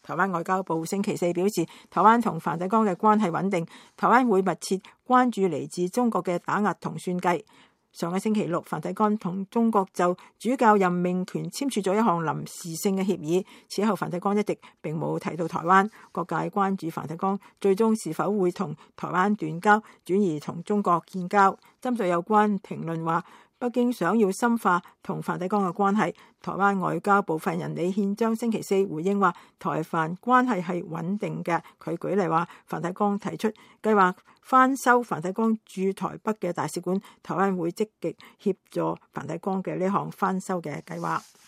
台灣外交部星期四表示，台灣同梵蒂岡嘅關係穩定，台灣會密切關注嚟自中國嘅打壓同算計。上個星期六，梵蒂岡同中國就主教任命權簽署咗一項臨時性嘅協議。此後，梵蒂岡一直並冇提到台灣。各界關注梵蒂岡最終是否會同台灣斷交，轉而同中國建交。針對有關評論話，北京想要深化同梵蒂岡嘅關係。台灣外交部發言人李憲章星期四回應話，台梵關係係穩定嘅。佢舉例話，梵蒂岡提出計劃翻修梵蒂岡駐台北嘅大使館，台灣會積極協助梵蒂岡嘅呢項翻修嘅計劃。